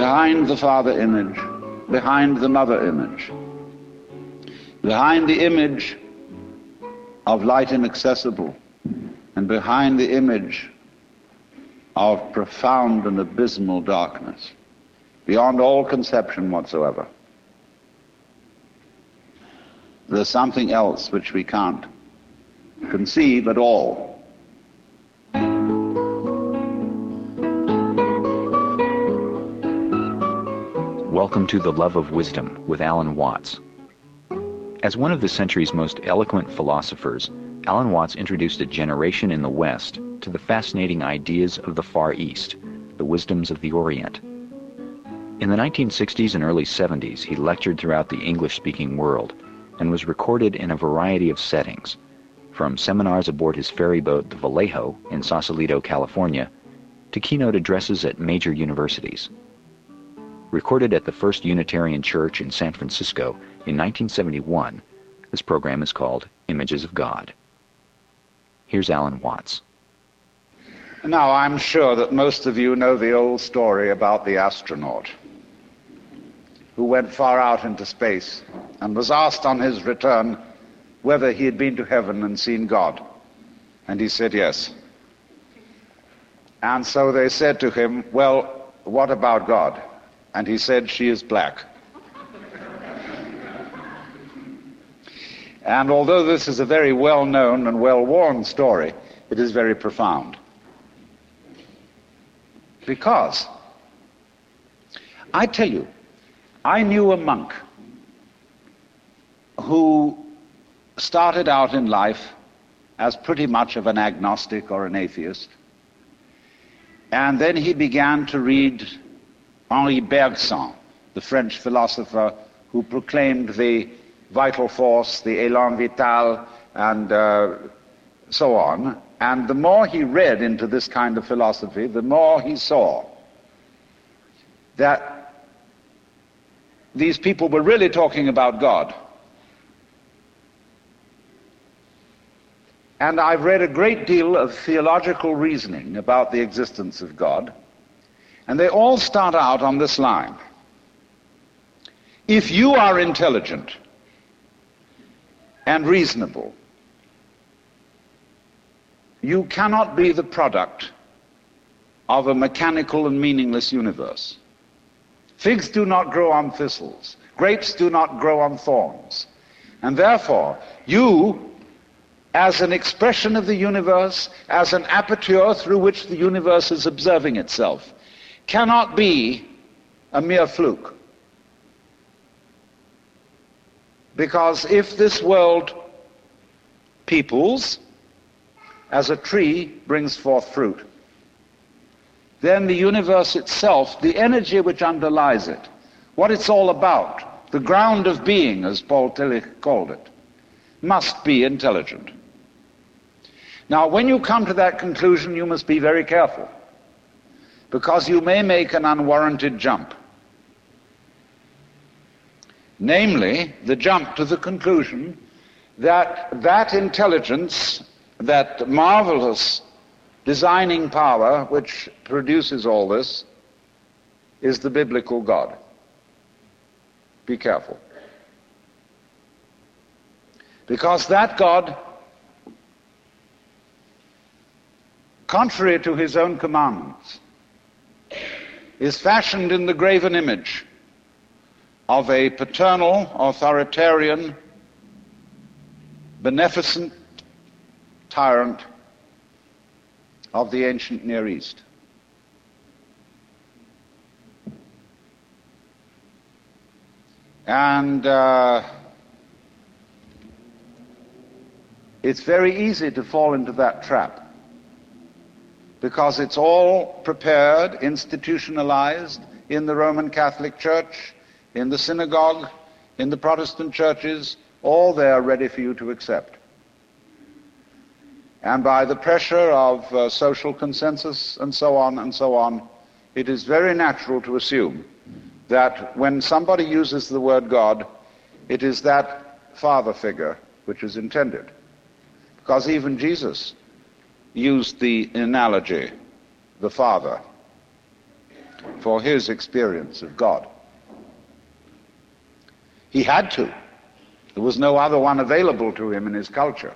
behind the father image, behind the mother image, behind the image of light inaccessible, and behind the image of profound and abysmal darkness, beyond all conception whatsoever. There's something else which we can't conceive at all. Welcome to The Love of Wisdom with Alan Watts. As one of the century's most eloquent philosophers, Alan Watts introduced a generation in the West to the fascinating ideas of the Far East, the wisdoms of the Orient. In the 1960s and early 70s, he lectured throughout the English-speaking world and was recorded in a variety of settings, from seminars aboard his ferry boat, the Vallejo, in Sausalito, California, to keynote addresses at major universities. Recorded at the First Unitarian Church in San Francisco in 1971, this program is called Images of God. Here's Alan Watts. Now, I'm sure that most of you know the old story about the astronaut who went far out into space and was asked on his return whether he had been to heaven and seen God. And he said yes. And so they said to him, well, what about God? And he said, she is black. And although this is a very well-known and well-worn story, it is very profound. Because, I tell you, I knew a monk who started out in life as pretty much of an agnostic or an atheist. And then he began to read Henri Bergson, the French philosopher who proclaimed the vital force, the élan vital, and so on. And the more he read into this kind of philosophy, the more he saw that these people were really talking about God. And I've read a great deal of theological reasoning about the existence of God, and they all start out on this line. If you are intelligent and reasonable, you cannot be the product of a mechanical and meaningless universe. Figs do not grow on thistles. Grapes do not grow on thorns. And therefore, you, as an expression of the universe, as an aperture through which the universe is observing itself, cannot be a mere fluke. Because if this world peoples, as a tree brings forth fruit, then the universe itself, the energy which underlies it, what it's all about, the ground of being, as Paul Tillich called it, must be intelligent. Now, when you come to that conclusion, you must be very careful, because you may make an unwarranted jump. Namely, the jump to the conclusion that that intelligence, that marvelous designing power which produces all this, is the biblical God. Be careful. Because that God, contrary to his own commandments, is fashioned in the graven image of a paternal, authoritarian, beneficent tyrant of the ancient Near East. And it's very easy to fall into that trap, because it's all prepared, institutionalized in the Roman Catholic Church, in the synagogue, in the Protestant churches, all there ready for you to accept. And by the pressure of social consensus and so on, it is very natural to assume that when somebody uses the word God, it is that father figure which is intended. Because even Jesus used the analogy, the Father. for his experience of God. He had to. There was no other one available to him in his culture.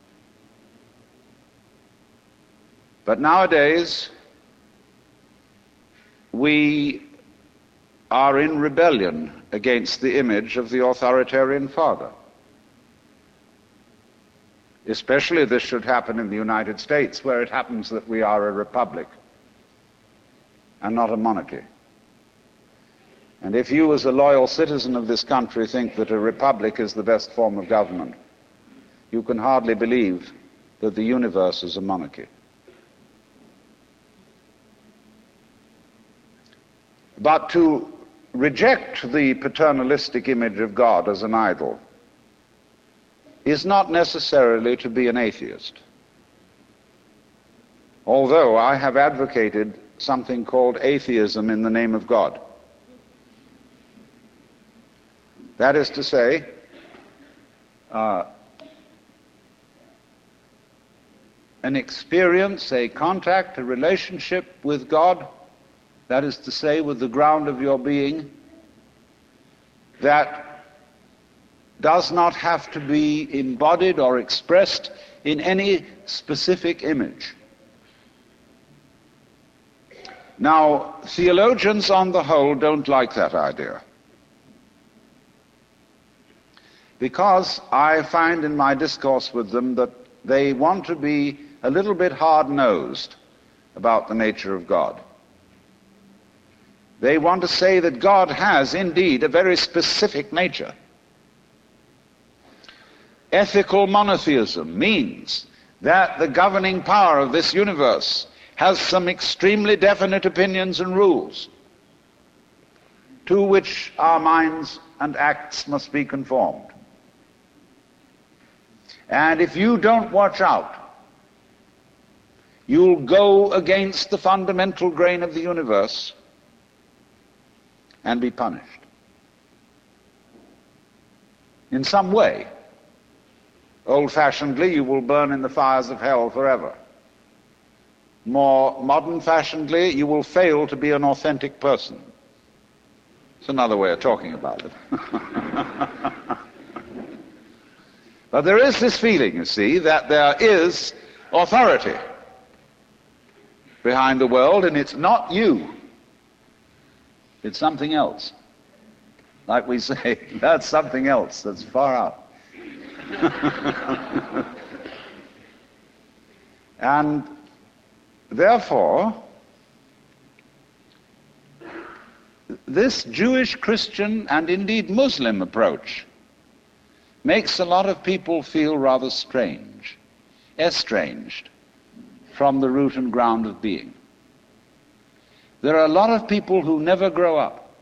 But nowadays, we are in rebellion against the image of the authoritarian father. Especially this should happen in the United States, where it happens that we are a republic and not a monarchy. And if you, as a loyal citizen of this country, think that a republic is the best form of government, you can hardly believe that the universe is a monarchy. But to reject the paternalistic image of God as an idol is not necessarily to be an atheist. Although I have advocated something called atheism in the name of God. That is to say, an experience, a contact, a relationship with God, that is to say, with the ground of your being, that does not have to be embodied or expressed in any specific image. Now, theologians on the whole don't like that idea, because I find in my discourse with them that they want to be a little bit hard-nosed about the nature of God. They want to say that God has indeed a very specific nature. Ethical monotheism means that the governing power of this universe has some extremely definite opinions and rules to which our minds and acts must be conformed. And if you don't watch out, you'll go against the fundamental grain of the universe and be punished in some way. Old-fashionedly, you will burn in the fires of hell forever. More modern-fashionedly, you will fail to be an authentic person. It's another way of talking about it. But there is this feeling, you see, that there is authority behind the world, and it's not you. It's something else. Like we say, that's something else that's far out. And therefore, this Jewish, Christian, and indeed Muslim approach makes a lot of people feel rather strange, estranged from the root and ground of being. There are a lot of people who never grow up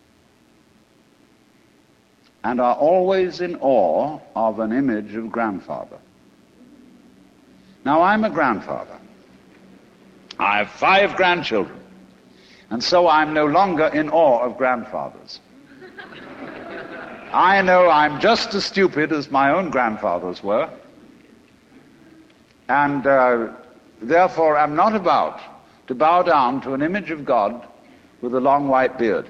and are always in awe of an image of grandfather. Now, I'm a grandfather. I have 5 grandchildren, and so I'm no longer in awe of grandfathers. I know I'm just as stupid as my own grandfathers were, and therefore I'm not about to bow down to an image of God with a long white beard.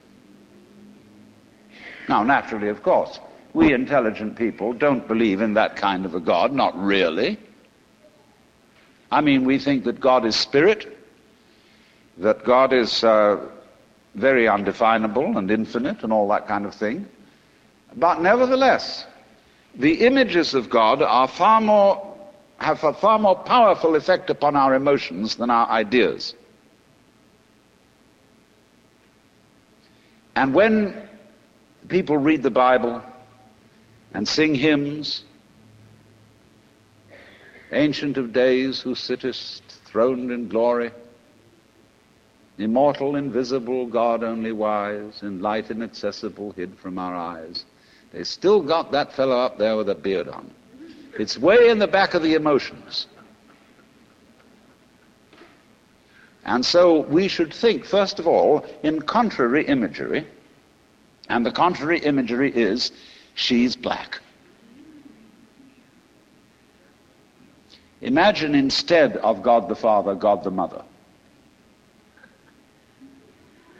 Now, naturally, of course, we intelligent people don't believe in that kind of a God, not really. I mean, we think that God is spirit, that God is very undefinable and infinite and all that kind of thing. But nevertheless, the images of God are have a far more powerful effect upon our emotions than our ideas. And when people read the Bible and sing hymns, Ancient of Days, who sittest throned in glory, immortal, invisible, God only wise, in light inaccessible, hid from our eyes, they still got that fellow up there with a beard on. It's way in the back of the emotions. And so we should think, first of all, in contrary imagery, and the contrary imagery is, she's black. Imagine instead of God the Father, God the Mother.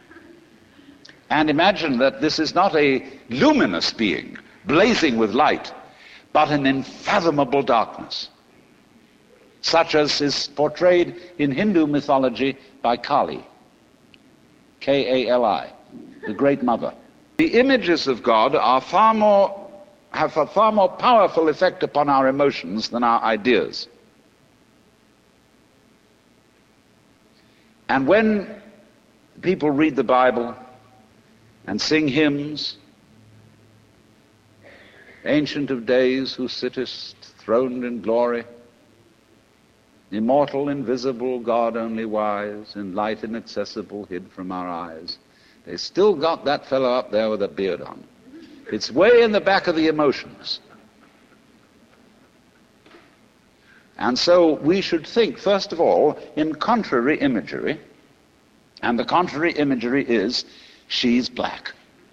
And imagine that this is not a luminous being, blazing with light, but an unfathomable darkness, such as is portrayed in Hindu mythology by Kali, K-A-L-I, the Great Mother. The images of God are have a far more powerful effect upon our emotions than our ideas. And when people read the Bible and sing hymns, Ancient of Days, who sittest throned in glory, immortal, invisible, God only wise, in light inaccessible, hid from our eyes, they still got that fellow up there with a beard on. It's way in the back of the emotions. And so we should think, first of all, in contrary imagery, and the contrary imagery is, she's black.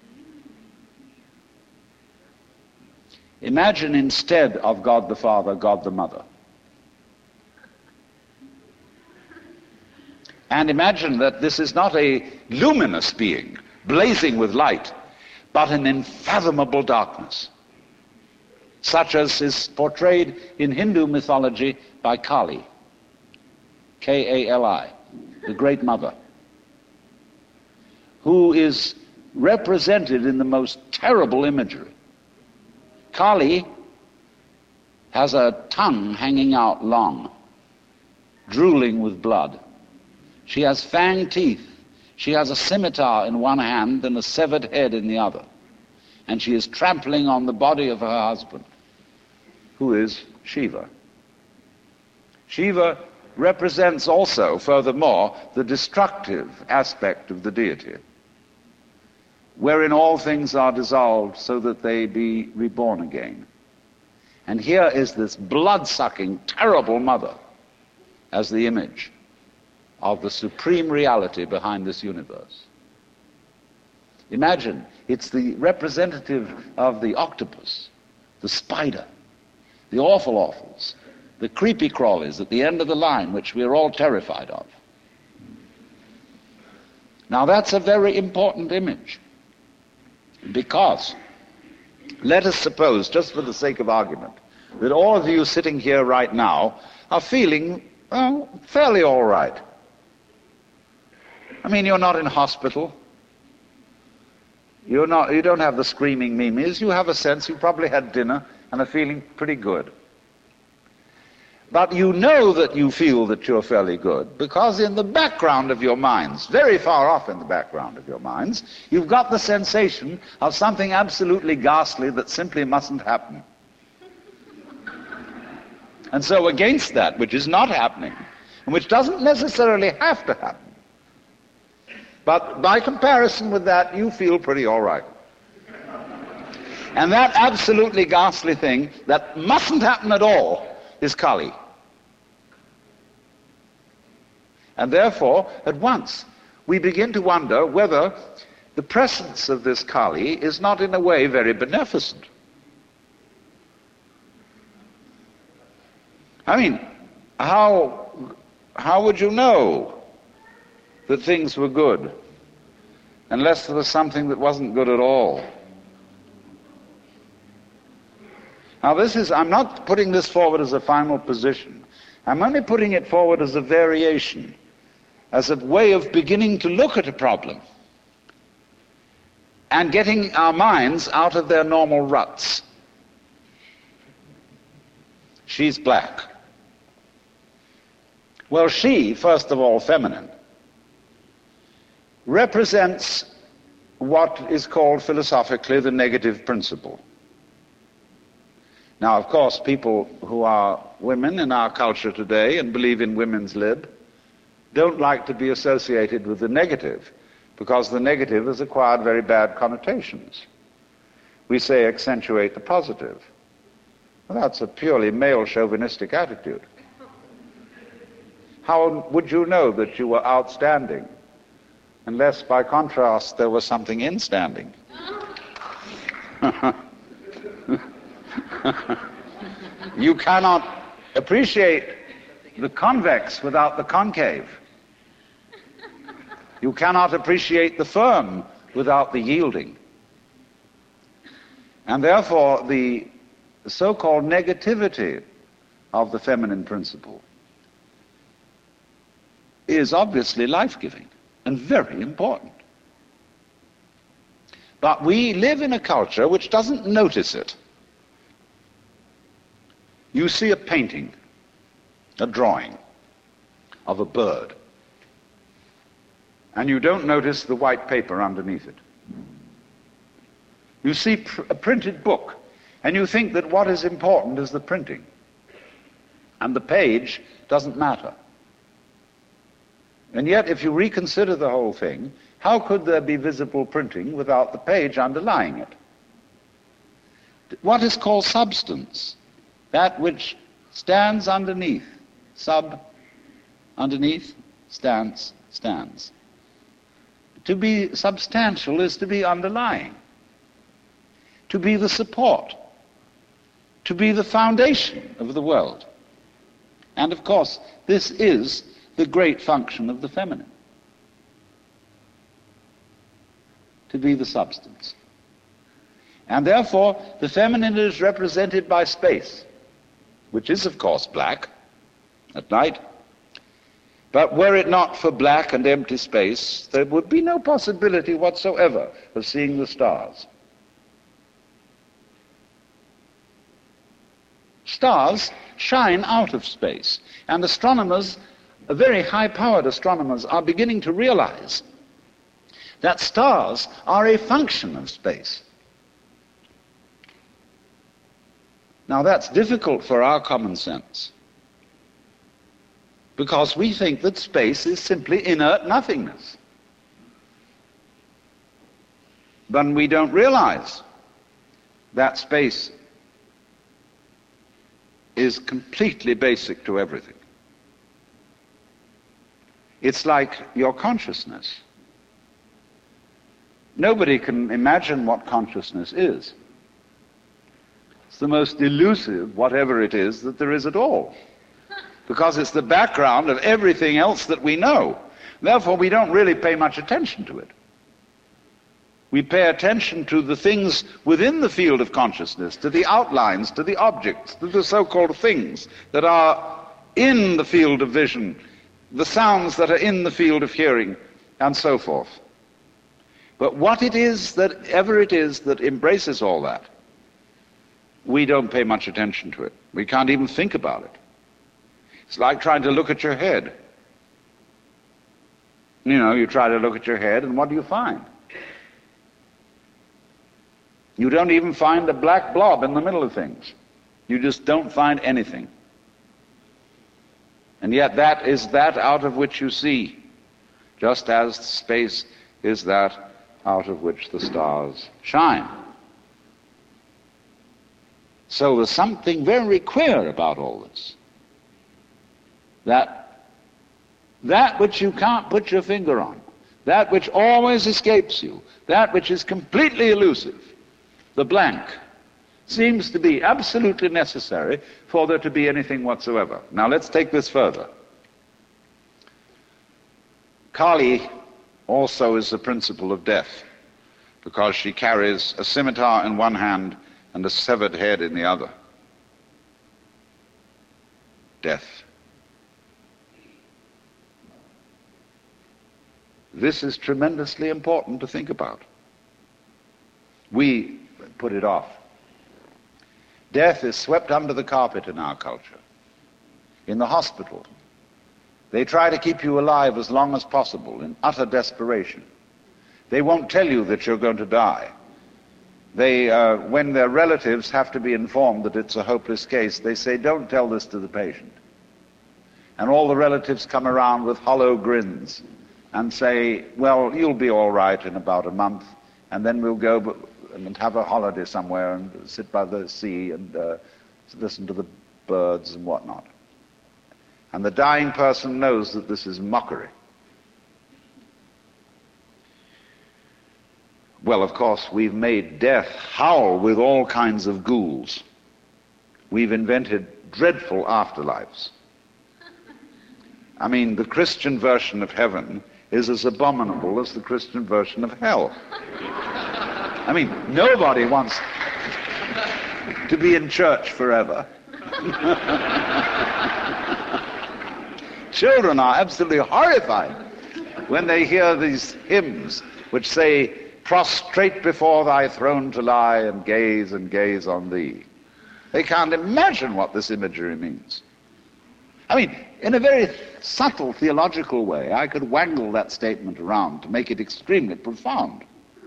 Imagine instead of God the Father, God the Mother. And imagine that this is not a luminous being, blazing with light, but an unfathomable darkness, such as is portrayed in Hindu mythology by Kali, K-A-L-I, the Great Mother, who is represented in the most terrible imagery. Kali has a tongue hanging out long, drooling with blood. She has fanged teeth. She has a scimitar in one hand and a severed head in the other. And she is trampling on the body of her husband, who is Shiva. Shiva represents also, furthermore, the destructive aspect of the deity, wherein all things are dissolved so that they be reborn again. And here is this blood-sucking, terrible mother as the image of the supreme reality behind this universe. Imagine, it's the representative of the octopus, the spider, the awful awfuls, the creepy crawlies at the end of the line, which we're all terrified of. Now that's a very important image, because let us suppose, just for the sake of argument, that all of you sitting here right now are feeling, well, fairly all right. I mean, you're not in hospital. You don't have the screaming mimes. You have a sense you probably had dinner and are feeling pretty good. But you know that you feel that you're fairly good because in the background of your minds, very far off in the background of your minds, you've got the sensation of something absolutely ghastly that simply mustn't happen. And so against that, which is not happening, and which doesn't necessarily have to happen, but by comparison with that, you feel pretty all right. And that absolutely ghastly thing that mustn't happen at all is Kali. And therefore, at once, we begin to wonder whether the presence of this Kali is not in a way very beneficent. I mean, how would you know that things were good unless there was something that wasn't good at all? Now I'm not putting this forward as a final position. I'm only putting it forward as a variation, as a way of beginning to look at a problem and getting our minds out of their normal ruts. She's black. Well, she, first of all feminine, represents what is called philosophically the negative principle. Now, of course, people who are women in our culture today and believe in women's lib don't like to be associated with the negative, because the negative has acquired very bad connotations. We say accentuate the positive. Well, that's a purely male chauvinistic attitude. How would you know that you were outstanding unless, by contrast, there was something instanding? You cannot appreciate the convex without the concave. You cannot appreciate the firm without the yielding. And therefore, the so-called negativity of the feminine principle is obviously life-giving and very important. But we live in a culture which doesn't notice it. You see a painting, a drawing of a bird, and you don't notice the white paper underneath it. You see a printed book, and you think that what is important is the printing, and the page doesn't matter. And yet, if you reconsider the whole thing, how could there be visible printing without the page underlying it? What is called substance, that which stands underneath, underneath, stands. To be substantial is to be underlying, to be the support, to be the foundation of the world. And of course, this is the great function of the feminine, to be the substance. And therefore, the feminine is represented by space, which is, of course, black at night. But were it not for black and empty space, there would be no possibility whatsoever of seeing the stars. Stars shine out of space, and astronomers, very high-powered astronomers, are beginning to realize that stars are a function of space. Now that's difficult for our common sense, because we think that space is simply inert nothingness. But we don't realize that space is completely basic to everything. It's like your consciousness. Nobody can imagine what consciousness is. It's the most elusive, whatever it is, that there is at all, because it's the background of everything else that we know. Therefore, we don't really pay much attention to it. We pay attention to the things within the field of consciousness, to the outlines, to the objects, to the so-called things that are in the field of vision, the sounds that are in the field of hearing, and so forth. But what it is that ever it is that embraces all that, we don't pay much attention to it. We can't even think about it. It's like trying to look at your head. You know, you try to look at your head, and what do you find? You don't even find a black blob in the middle of things. You just don't find anything. And yet that is that out of which you see, just as space is that out of which the stars shine. So there's something very queer about all this. That which you can't put your finger on, that which always escapes you, that which is completely elusive, the blank, seems to be absolutely necessary for there to be anything whatsoever. Now let's take this further. Kali also is the principle of death, because she carries a scimitar in one hand and a severed head in the other. Death. This is tremendously important to think about. We put it off. Death is swept under the carpet in our culture. In the hospital, they try to keep you alive as long as possible in utter desperation. They won't tell you that you're going to die. When their relatives have to be informed that it's a hopeless case, they say, don't tell this to the patient. And all the relatives come around with hollow grins and say, well, you'll be all right in about a month, and then we'll go and have a holiday somewhere and sit by the sea and listen to the birds and whatnot. And the dying person knows that this is mockery. Well, of course, we've made death howl with all kinds of ghouls. We've invented dreadful afterlives. I mean, the Christian version of heaven is as abominable as the Christian version of hell. I mean, nobody wants to be in church forever. Children are absolutely horrified when they hear these hymns which say, "Prostrate before thy throne to lie and gaze on thee." They can't imagine what this imagery means. I mean, in a very subtle theological way, I could wangle that statement around to make it extremely profound.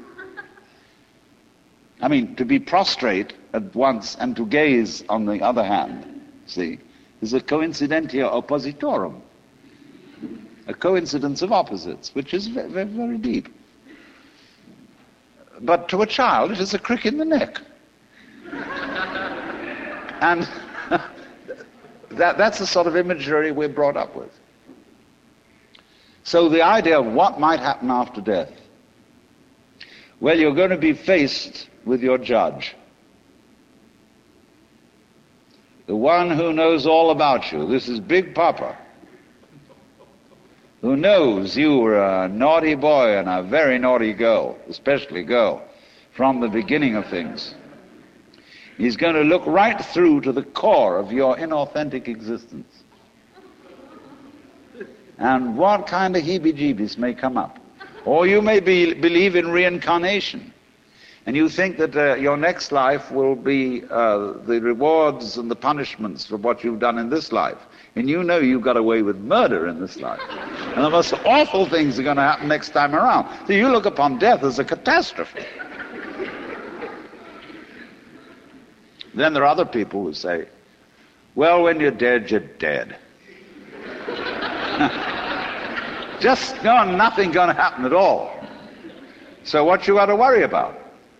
I mean, to be prostrate at once and to gaze on the other hand, see, is a coincidentia oppositorum, a coincidence of opposites, which is very, very, very deep. But to a child, it is a crick in the neck. And that's the sort of imagery we're brought up with. So the idea of what might happen after death, well, you're going to be faced with your judge, the one who knows all about you. This is Big Papa, who knows you were a naughty boy and a very naughty girl, especially girl, from the beginning of things. He's going to look right through to the core of your inauthentic existence. And what kind of heebie-jeebies may come up. Or you may believe in reincarnation. And you think that your next life will be the rewards and the punishments for what you've done in this life. And you know you got away with murder in this life. And the most awful things are going to happen next time around. So you look upon death as a catastrophe. Then there are other people who say, well, when you're dead, you're dead. Just nothing going to happen at all. So what you got to worry about?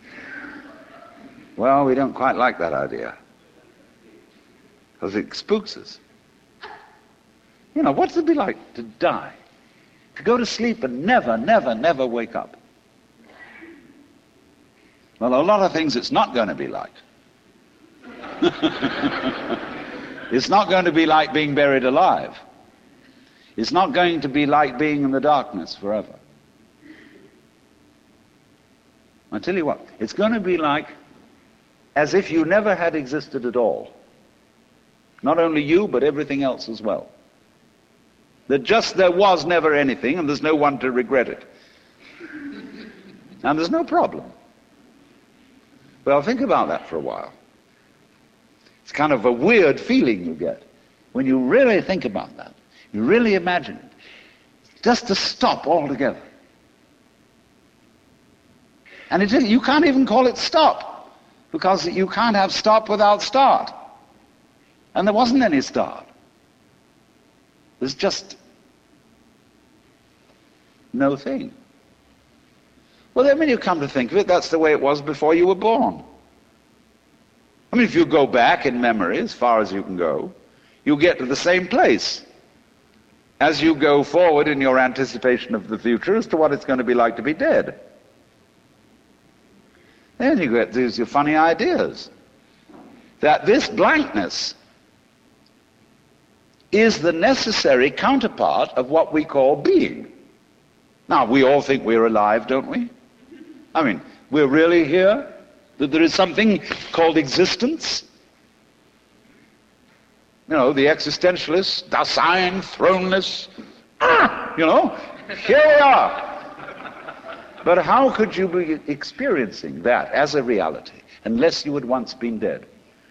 Well, we don't quite like that idea, because it spooks us. You know, what's it be like to die? To go to sleep and never, never, never wake up? Well, a lot of things it's not going to be like. It's not going to be like being buried alive. It's not going to be like being in the darkness forever. I tell you what, it's going to be like as if you never had existed at all. Not only you, but everything else as well. That just there was never anything, and there's no one to regret it. And there's no problem. Well, think about that for a while. It's kind of a weird feeling you get when you really think about that. You really imagine it. Just to stop altogether. And you can't even call it stop, because you can't have stop without start. And there wasn't any start. There's just no thing. Well, then when you come to think of it, that's the way it was before you were born. I mean, if you go back in memory as far as you can go, you get to the same place as you go forward in your anticipation of the future as to what it's going to be like to be dead. Then you get these funny ideas that this blankness is the necessary counterpart of what we call being. Now, we all think we're alive, don't we? I mean, we're really here? That there is something called existence? You know, the existentialists, Dasein, throneless, you know, here we are. But how could you be experiencing that as a reality unless you had once been dead?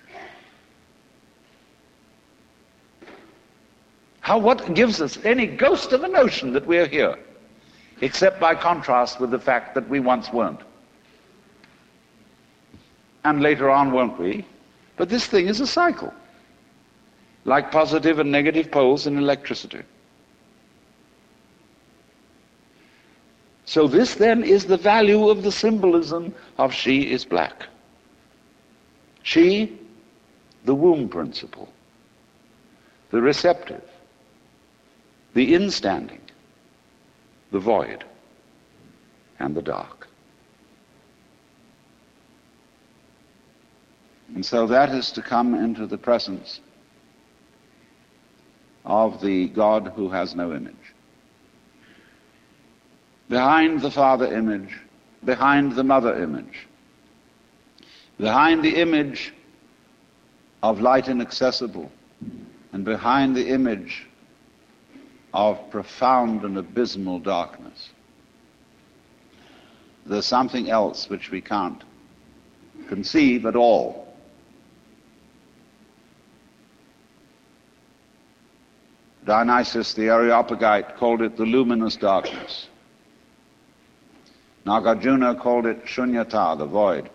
What gives us any ghost of a notion that we're here, except by contrast with the fact that we once weren't? And later on, won't we? But this thing is a cycle, like positive and negative poles in electricity. So this then is the value of the symbolism of she is black. She, the womb principle, the receptive, the instanding, the void, and the dark. And so that is to come into the presence of the God who has no image. behind the father image, behind the mother image, behind the image of light inaccessible, and behind the image of profound and abysmal darkness. There's something else which we can't conceive at all. Dionysius the Areopagite called it the luminous darkness. Nagarjuna called it shunyata, the void.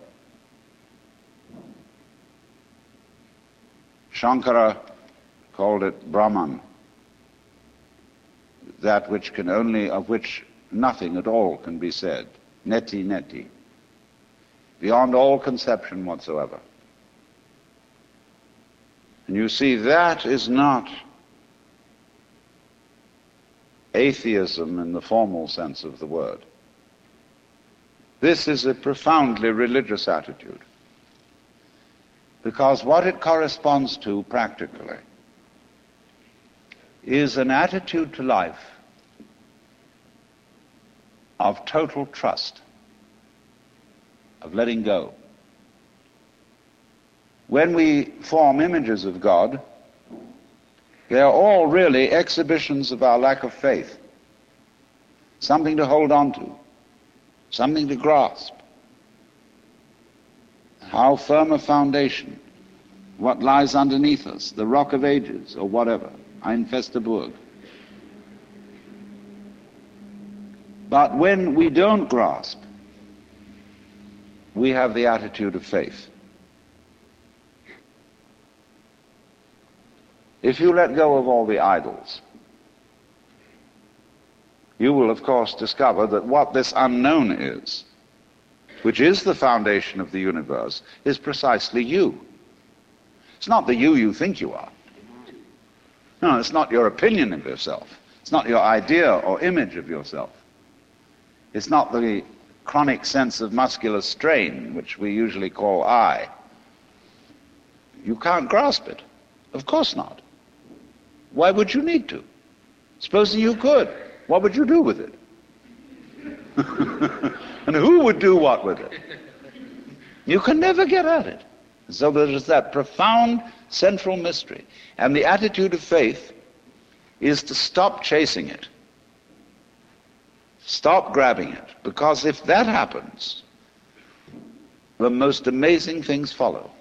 Shankara called it Brahman, that which can only, of which nothing at all can be said. Neti neti, beyond all conception whatsoever. And you see, that is not atheism in the formal sense of the word. This is a profoundly religious attitude, because what it corresponds to practically is an attitude to life of total trust, of letting go. When we form images of God, they are all really exhibitions of our lack of faith, something to hold on to, something to grasp. How firm a foundation, what lies underneath us, the rock of ages or whatever, Ein feste Burg. But when we don't grasp, we have the attitude of faith. If you let go of all the idols, you will of course discover that what this unknown is, which is the foundation of the universe, is precisely you. It's not the you think you are. No, it's not your opinion of yourself. It's not your idea or image of yourself. It's not the chronic sense of muscular strain, which we usually call I. You can't grasp it. Of course not. Why would you need to? Supposing you could, what would you do with it? And who would do what with it? You can never get at it. So there is that profound central mystery. And the attitude of faith is to stop chasing it. Stop grabbing it. Because if that happens, the most amazing things follow.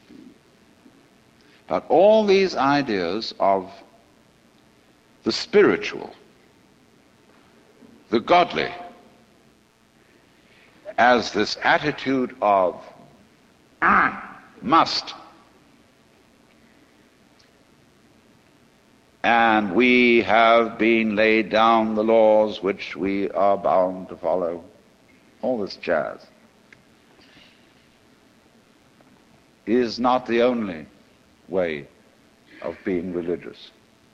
But all these ideas of the spiritual, the godly, as this attitude of must, and we have been laid down the laws which we are bound to follow, all this jazz, is not the only way of being religious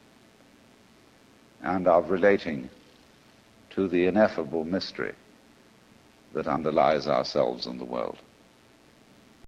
and of relating to the ineffable mystery that underlies ourselves and the world.